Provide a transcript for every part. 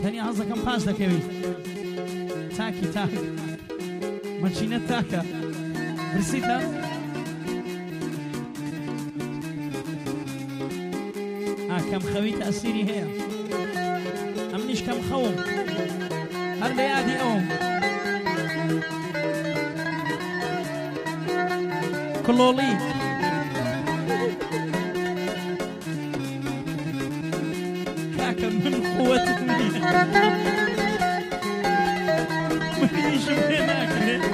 تەنیا هەزەکەم پاس دەکەویت تاکی تاک مەچینە تاکە برسیتە کەم خەویت ئەسیری هەیە ئەمنیش کەم خەوم هەر لە یادی ئەوم کڵۆڵی کاکە من قووەتت نییە منیشم پێ ناکرێت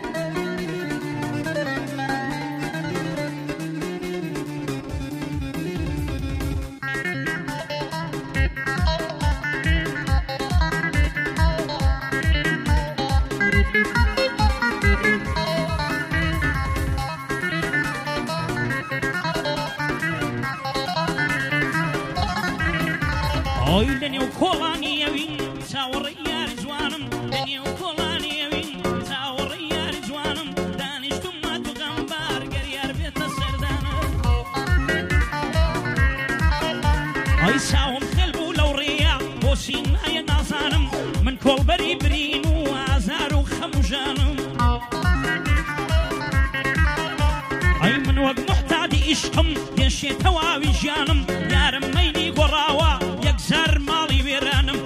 ئۆی لەنێو کۆڵانیەوین چاوەڕێی یاری جوانم لەنێو کۆڵانیەوین چاوەڕێی یاری جوانم دانیشتومە تو غەمبار گەریار بێتە سەردانم ئەی چاوم خێل بوو لەو ڕێیە بۆ سینایە نازانم من کۆڵبەری برین و ئازار و خەم و ژانم ئەی من وەک محتادی عیشقم دێشێتەوە ئاوی ژیانم یارم مەیلی گۆڕاوە یەکجار ماڵی وێرانم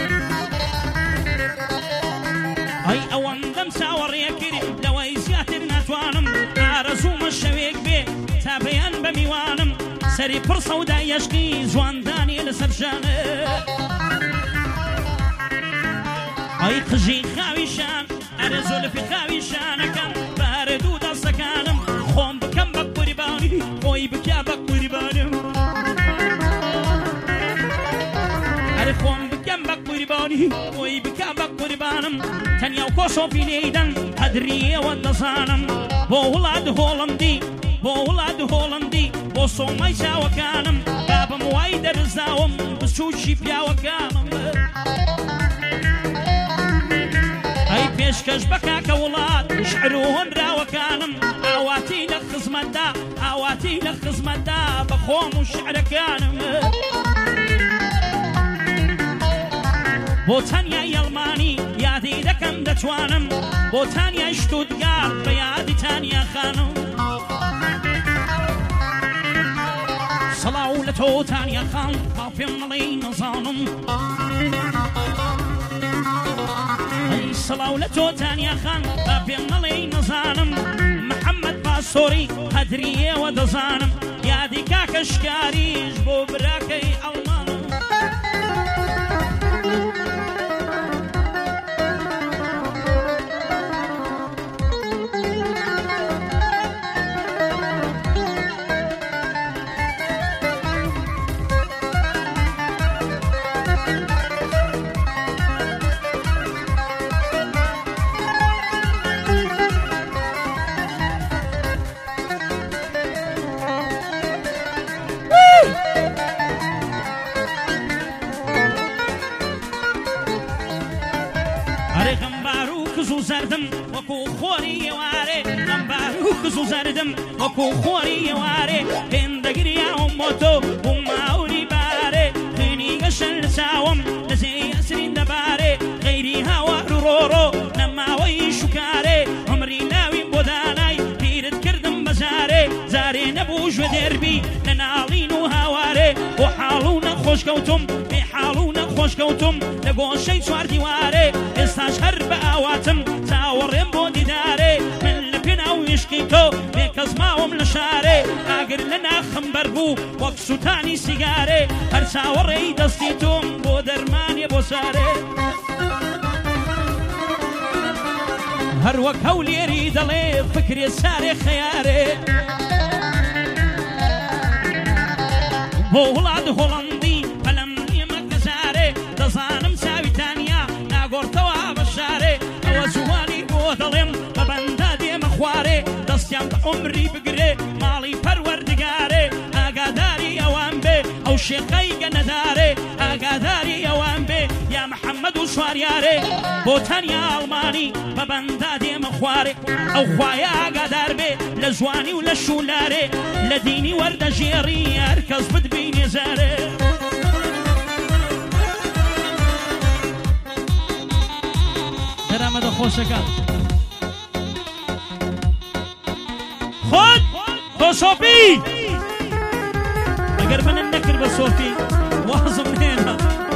ئەی ئەوەندەم چاوەڕێ کرد لەوەی زیاتر ناتوانم ئارەزوومە شەوێک بێ تا بەیان بە میوانم سەری پڕ سەودای یەشقی جواندانی لەسەر ژانە ئەی قژی خاویشان ئەرە زۆلفی خاویشانەکەم بارە دوو دەستەکانم خۆم بکەم بە قوربانی خۆی بکە بە قوربانم ئەرە خۆم بکەم بە قوربانی خۆی بکە بە قوربانم تەنیا و کۆشۆفی لێیدەن قەدریەوە دەزانم بۆ وڵات هۆڵندی بۆ وڵات هۆڵندی بۆ سۆمای چاوەکانم بابم وای دەرزاوم بچووکی پیاوەکانم ئەی پێشکەش بە کاکە وڵات شعر و هۆنراوەکانم ئاواتی لە خزمەتدا ئاواتی لە خزمەتدا بە خۆم و شعرەکانم بۆ تەنیای ئەڵمانی یادی دەکەم دەتوانم بۆ تانیای شتوتگارت بە یادی تانیا خانم سەڵاو لە تۆ تانیا خان با پێم مەڵێی نەزانم ئەی سەڵاو لە تۆ تانیا خان با پێم مەڵێی نەزانم محەممەد پاسۆری قەدریەوە دەزانم یادی کاکە شکاریش بۆ براکەی ئەڵمانم زردم وەکو خۆری ئێوارێ غەمبار و کز و زەردم وەکو خۆری ئێوارێ هێندەگریاوم بۆ تۆ و ماوری بارێ خوێنی گەشەن لە چاوم لەزێی ئەسرین دەبارێ غەیری هاوار و ڕۆڕۆ نەماوەی شوکارێ عمری لاویم بۆ دانای پیرت کردم بەجارێ جارێ نەبوو ژوە دێربی لە ناڵین و هاوارێ بۆ حاڵ و نەخۆشکەوتم بێ حاڵ و نەخۆشکەوتم لە گۆشەی چوار دیوارێ ئێستاش هەر بە ئاواتم چاوەڕێم بۆ دیدارێ من لە پێناو عیشقی تۆ بێ کەس ماوەم لە شارێ ئاگر لە ناخم بەربوو وەک سوتانی سیگارێ هەر چاوەڕێی دەستی تۆم بۆ دەرمانێ بۆ سارێ هەر وەک هەولێری دەڵێ فکرێ سارێ خەیارێ بۆ وڵات هۆڵەندی پەلەم نیمە گەزارێ دەزانم چاویتانیا ناگۆڕتەوە بە شارێ ئەوە جوانی بۆ دەڵێم بە بەندا دێمە خوارێ دەستیان بە عمری بگرێ ماڵی پەروەردگارێ ئاگاداری ئەوان بێ ئەو شێخەی گەنەدارێ ئاگاداری ئەوان بێ یا محەممەد و شواریارێ بۆ تەنیا ئەڵمانی بە بەندا دێمە خوارێ ئەو خوایە ئاگادار بێ لە جوانی و لە شولارێ لە دینی وەردەژێڕی هەر کەس بتبینێ زارێ خۆشەکە خۆت تۆ سۆپی ئەگەر منم نەکرد بە سۆپی وازم هێنا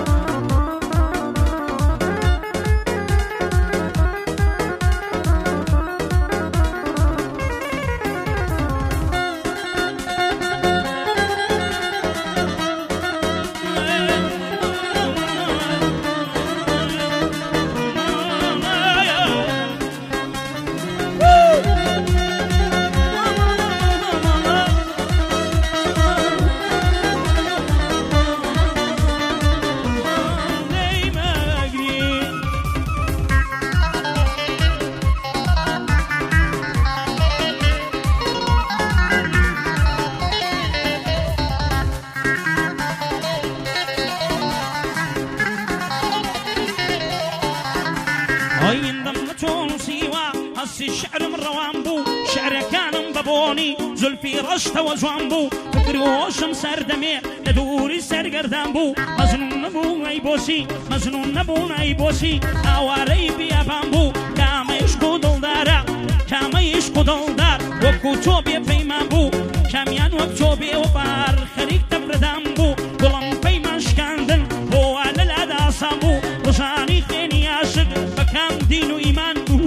شعرم روان بو شعر كانم ببوني زلفي رشت وجوان بو فكري وشم سردمي لدوري سرگردان بو مزنون نبو اي بوسي مزنون نبو اي بوسي اواري بيابان بو كاما يشكو دلدارا كاما يشكو دلدار وكو توبي بيمان بو كاميان وكتوبي وبار خريك تبردان بو قلم بيمان شكاندن هو على الأدا صامبو وشاني خيني عاشق بكام دين وإيمان بو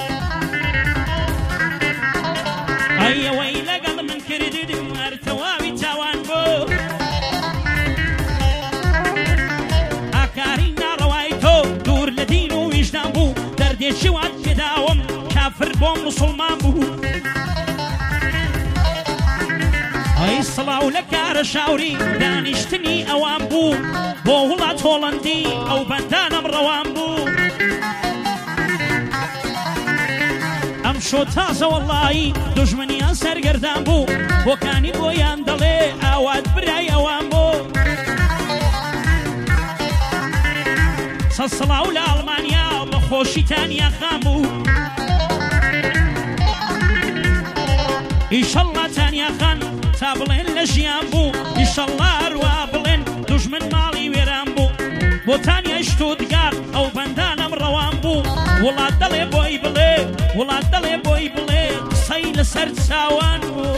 أي ويلا قل من كردد وارتوابي تاوان بو أكارينا روايتو دور لدين ويجدان بو دردي شوات كداوم كافر بو مسلمان بو أي صلاة لك رشاوري دانشتني أوان بو بوهلات هولندي أو بندانم روان بو شو تازه والله دجمني سرگردان بو وكاني بو ياندلي اواد براي اوان بو صلاة لألمانيا بخوشي تانيا خامبو إن شاء الله تانيا خان تابلين لجيان بو إن شاء الله أروابلين دجمن مالي ويران بو بو تانيا شتودگار أو بندانم روان بو ولا دلي بوي بلي ولا دلي بوي بلي سيل سرد ساوان بو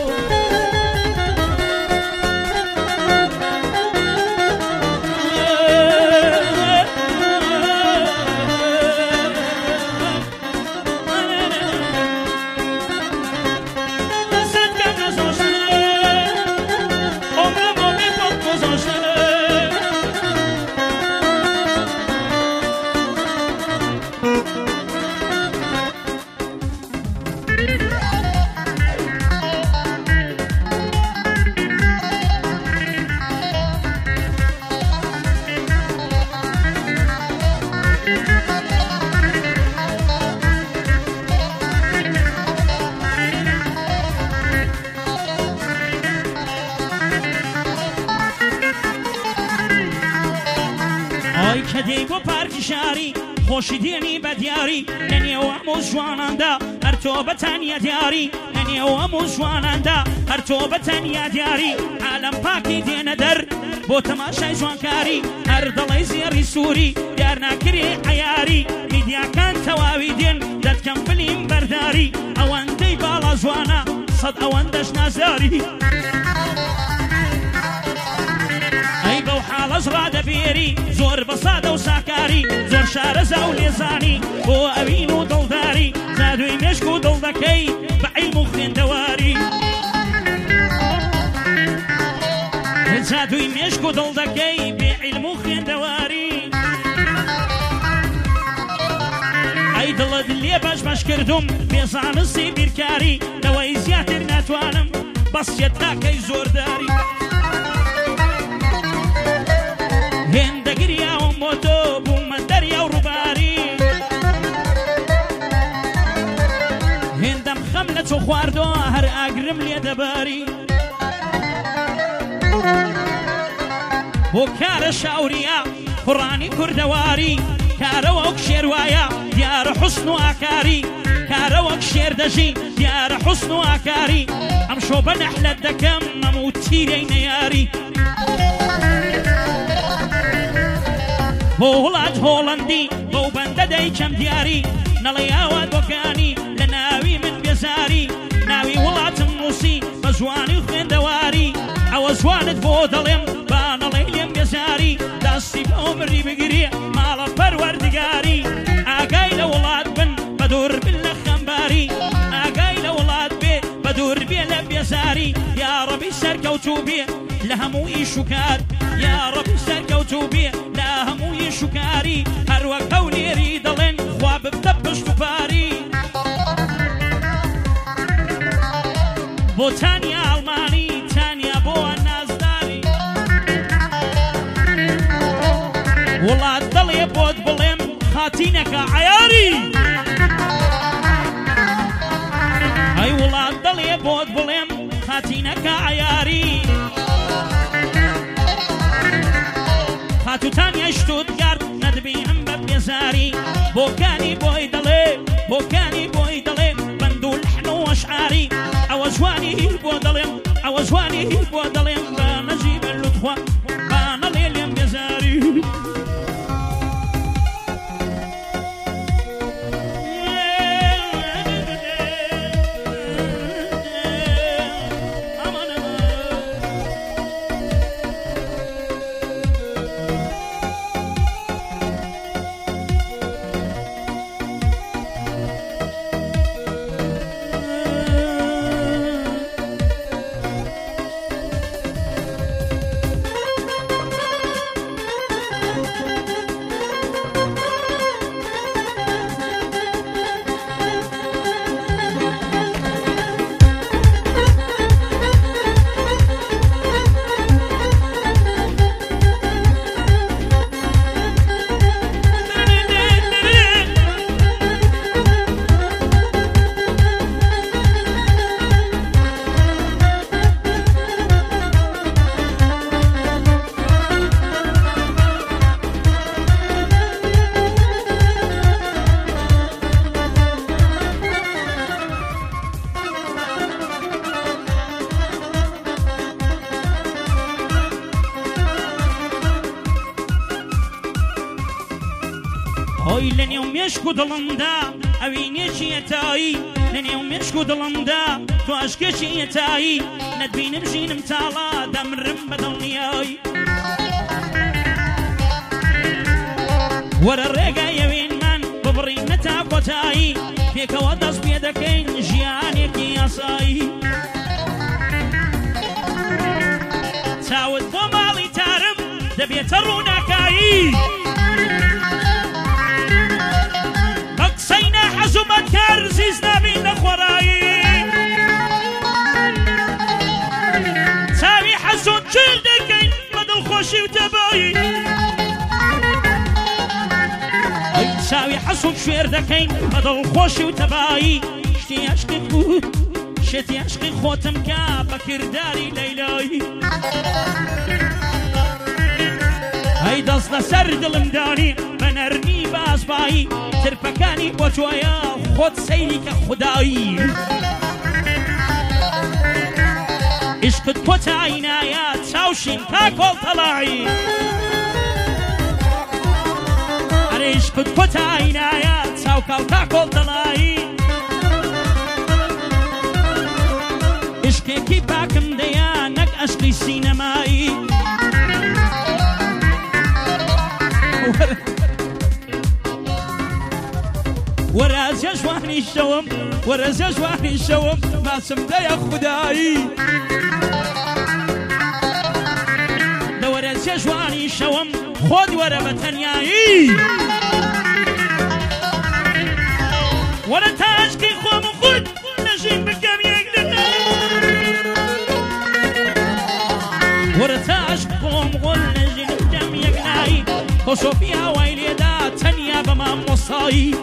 كديب وبارك شاري خوشي ديني بدياري لني واموز جواناندا هرتوبة تانيا دياري لني واموز جواناندا هرتوبة تانيا دياري عالم باكي دين در بو تماشاي جوانكاري هردلي زياري سوري دارنا كري عياري ميديا كان تواوي دين داد كم فيلم برداري اوان دي بالا جوانا صد اوان دش نازاري أي بو حال أزراد بيري زور بصادة وساكاري زور شارزة وليزاني بو أبين ودلداري زادو يمشكو دلدكي بعلم خين دواري زادو يمشكو دلدكي بعلم خين دواري أي دلد اللي باش كردم بيزان السيبير كاري لوي زياتر ناتوانم بس يداكي زور داري هندگريا وموتو بومندريا ورباري هندم خملة وخواردو هر اقرم لي دباري وكار شاوريا قراني كردواري كاروك شيروايا ديار حسن وعكاري كاروك شير دجي ديار حسن وعكاري امشو بنحلة دكم مموتي نياري بو ولاد هولندي بو بنده دي كم دياري نەڵێ ئاوات بۆکانی لە ناوی من بێزاری ناوی وڵاتم نووسی بە جوانی و خوێندەواری ئەوە جوانت بۆ دەڵێم با نەڵێ لێم بێزاری دەستی بۆ مری بگرێ ماڵە پەروەردگاری ئاگای لە وڵات بن بە دوور بن لە خەمباری ئاگای لە وڵات بێ بە دوور بێ لە بێزاری یا ڕەبی سەرکەوتوو بێ لە هەموو ئیش و کار یا ڕەبی سەرکەوتوو بێ لە هەموو ئیش و کاری هەروەک ئەو لێری دەڵێن خوا ببدە پشت و پاری بۆ تانیا ئەڵمانی تانیا بۆ نازداری وڵات دڵێ بۆت بڵێم خاتینەکە عەیاری ئەی وڵات دڵێ بۆت بڵێم خاتینەکە عەیاری خاتوتانیای شتوتگارت نەدبینم بە بێزاری بۆکانی بۆی دەڵێ بۆکانی بۆی دەڵێ بەند و لەحن و ئەشعاری ئەوە جوانی بۆ دەڵێم ئەوە جوانی بۆ دەڵێم بە نەجیبە لوتخوا با نەڵێ لێم بێزاری هۆی لە نێو مێشک و دڵمدا ئەوینێکی ئەتایی لە نێو مێشک و دڵمدا تۆ عەشقێکی ئەتایی نەتبینم ژینم تاڵا دەمرم بە دڵنیایی وەرە ڕێگای ئەوێنمان ببڕینە تا کۆتایی پێکەوە دەست پێ دەکەین ژیانێکی یاسایی چاوت بۆ ماڵی تارم دەبێتە ڕووناکایی حزومت کار زیز نبی نخورایی تاوی حزون چل دکین بدل خوشی و تبایی تاوی حزون شویر دکین بدل خوشی و تبایی شتی عشقی خود شتی عشقی خودم که بکرداری لیلایی ای دست لسر دلم دانی بنرمی بازبایی ترپەکانی بۆ جوایە خۆت سەیری کە خودایی عشقت کۆتایینایە چاوشین تا کۆڵتەڵایی ئەرێ عشقت کۆتایینایە چاوکاو تا کۆڵتەڵایی عشقێکی پاکم دەیە نەک عەشقی سینەمایی ورازي جواني الشوم ورازي جواني الشوم ما سمدا يا خداي ده ورازي جواني الشوم خود ورا بتنياي ورا تاشكي خوم خود نجيب بكم يقدر ورا تاشكي خوم خود نجيب بكم يقدر وصوفيا ويلي دا تنيا بما مصاي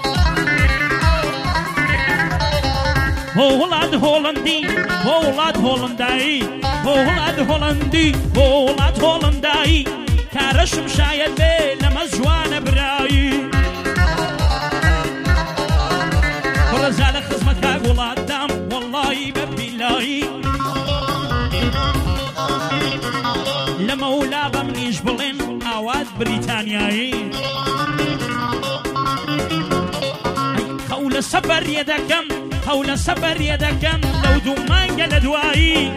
وولاد هولندی وولاد هولندایی وولاد هولندی وولاد هولندایی کارشم شاید به لمزوان برایی ورزال خدمت ولاد دام والله ببیلایی لمولا بمنیش بلین آواد بریتانیایی سفر يدكم هول سفر يدكم لو دومان قل دوائي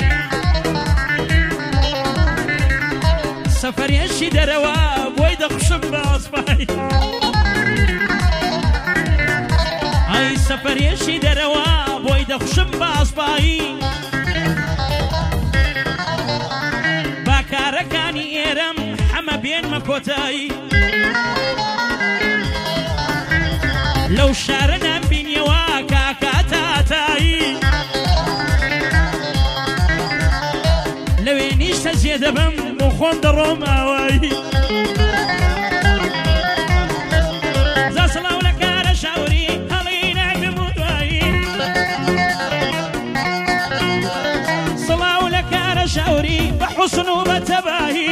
سفر يشي درواب ويدا خشب باصباي اي سفر يشي درواب ويدا خشب باصباي باكاركاني ايرم حما بين مكوتاي لو شارنا بين يواكا كاتاتاي لو ينيش تزيد بم مخون دروم اواي زا صلاو لكار شاوري هلينا بمدواي صلاو لكار شاوري بحسن وبتباهي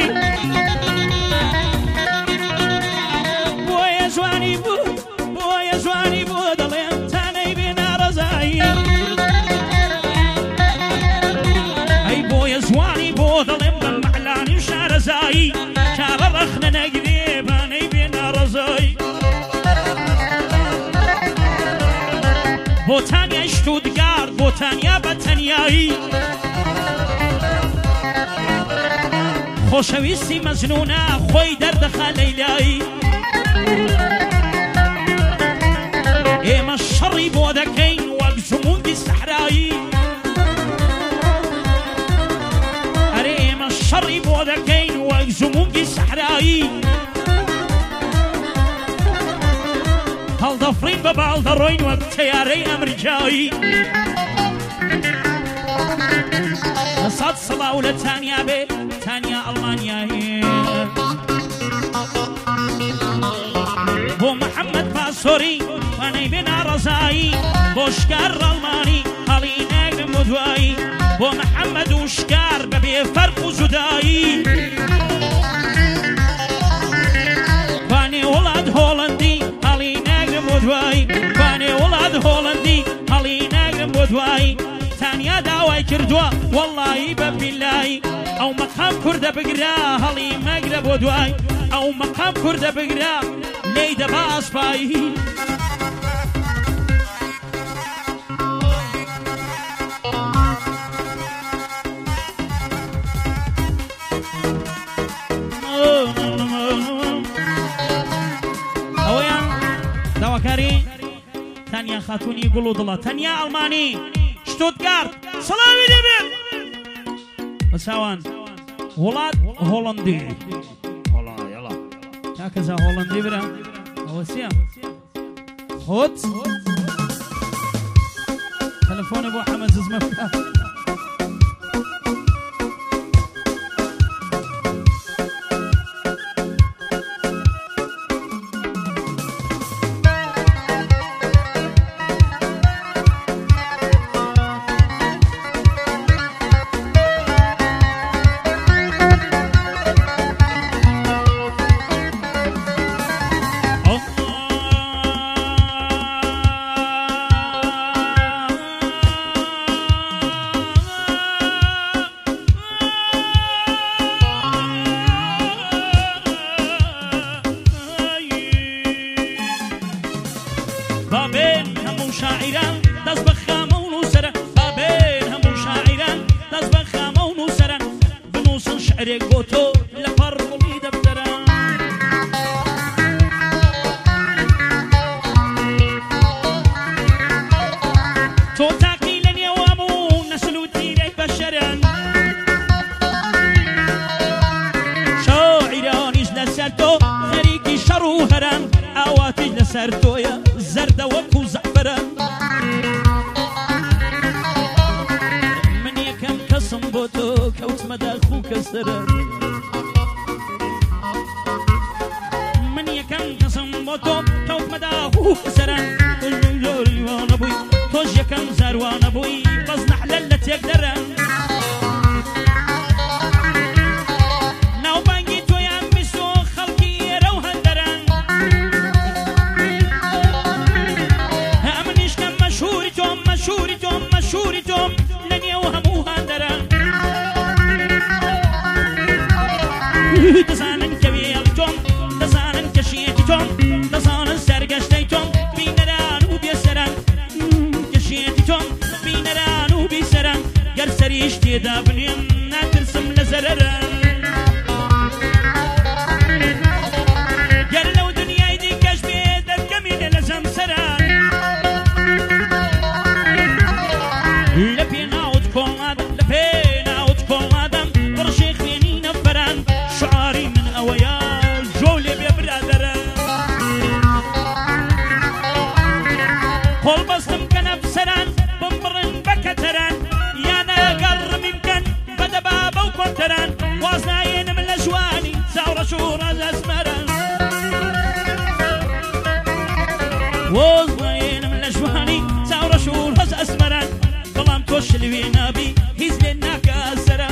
بويا زواني بود بويا زواني بود اليوم تاني بنا رزاي اي بويا زواني بود اليوم معلاني شار زاي شار رخنا نقريب اني بنا رزاي بوتانيا شتوتغارت بوتانيا بتنياي خوشويستي مزنونة خوي دردخا ليلاي إيما الشر بودكين واقزمون دي السحراي إيما الشر بودكين واقزمون دي السحراي هل ضفرين ببعض الروين وبتياري أمريكاي صاد صلاة ولا تانيا بي تانيا ألمانيا بو محمد باسوري واني بنا رزاي بوشكار ألماني هلينا بمدواي بو محمد وشكار ببي فرق وزداي واني ولد هولندي هلينا بمدواي واني ولد هولندي هلينا بمدواي تانيا داوای کردووە والله بەبیلای ئەو مەقام کوردە بگرا هەڵی مەگرە بۆ دوای ئەو مەقام کوردە بگرا لێی دەبا ئاسپایی ئەوەیان داواکاری تانیا خاتونی گوڵ و دڵە تەنیا ئەڵمانی شتوتغارت سلامي دبل بساوان ولاد هولندي والله يلا هكذا هولندي برا اوسيا خد تلفون ابو حمد زمفكه بابين همو شاعران دز بخامون وسرا بابين همو شاعران دز بخامون وسرا بنوصل شعري قوتو لفرقلي دفترا تو تاقيلا يوامو نسلو ديري بشرا شاعران لسرتو خريقي شرو هران اواتي لسرتو يا زردة وكو زعفران من يكم قسم بوتو كوت مداخو كسران من يكم قسم بوتو كوت مداخو كسران وانا بوي توج يكم زروان بوي بزنح للت يقدران ناو بانجي تو يا مسو خلقي روها دران مشهورتهم لن يوهموها دران دزانن كبيرتهم دزانن كشيتهم دزانن سرقشتيتهم بينران وبيسران تێدا بنێم ناترسم لە زەرەرە گەر لەو دنیای دیکەش بێ دەرگەمێنێ لە زەمسەرە لە پێناوت کۆڵادەم لە پێناوت کۆڵادەم بڕژێ خوێنی نەفەران شعاری من ئەوەیە جۆ لێ بێ برادەرە قۆڵ بەستم کە نەفسەران بمبڕن بە کەتەران یانە گەڕمی بکەن بەدەبا بەو کۆنتەران واز نایێنم لە جوانی چاوڕەش و ڕەز ئەسمەران واز نایێنم لە جوانی چاوڕەش و ڕەز ئەسمەران بەڵام تۆ شلوێ نابی هیچ لێ ناکە سەرە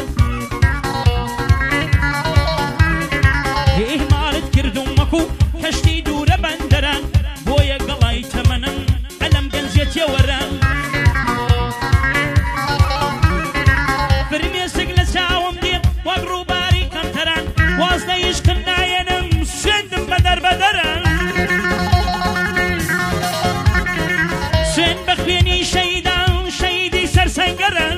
ئیهمالت کردوم وەکو کەشتی دوورە بەندەران بۆیە گەڵای تەمەنم ئەلەم گەنجێتیە وەران فرمێسک لە چاوم دێت وەک ڕووباری کەمتەران واستەی عشقم نایەنم سوێندم بە دەربەدەران سوێن بە خوێنی شەیدان شەیدی سەرسەنگەران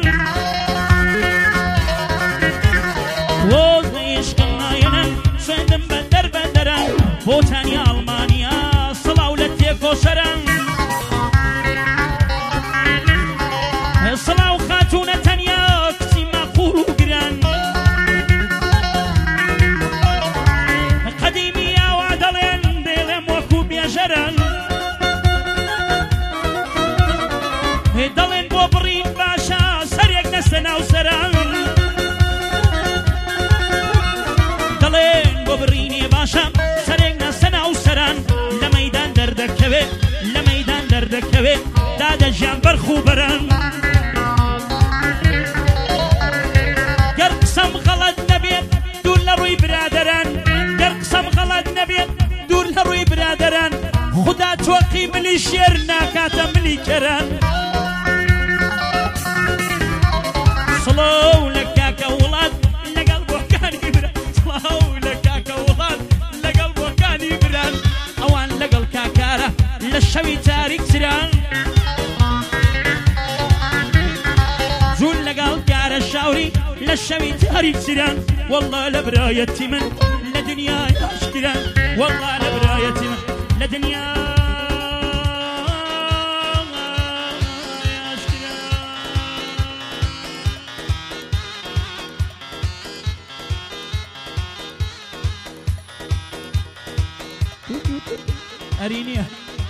واستەی عشقم نایەنم سوێندم بە دەربەدەران بۆتانی ئەڵمانیا سڵاو لە تێکۆشەران سڵاو خاتونە تەنیا کچی مەقوڵ و گران قەدیمی ئاوا دەڵێن دێڵێم وەکو بێژەران دەڵێن بۆ بڕین باشە سەرێک نەستە ناو سەران دەڵێن بۆ بڕینێ باشە سەرێک نەستە ناو سەران لە مەیدان دەردەکەوێ لە مەیدان دەردەکەوێ دادەژیان بەرخ و بەران گەر قسەم غەڵەت نەبێت دوور لە ڕووی برادەران گەر قسەم غەڵەت نەبێت دوور لە ڕووی برادەران خوددا تۆقی ملی شێر ناکاتە ملی کەران سڵاو لە کاکە وڵات لەگەڵ بۆکانی بران سڵاو لە کاکە وڵات لەگەڵ بۆکانی بران ئەوان لەگەڵ کاکارە لە شەوی تاریک سران جون لەگەڵ کارە شاوری لە شەوی تاریک سران والله لە برایەتی من لە دنیای ئاشکران والله لە برایەتی من لە دنیای ئاشکران ئەرینیە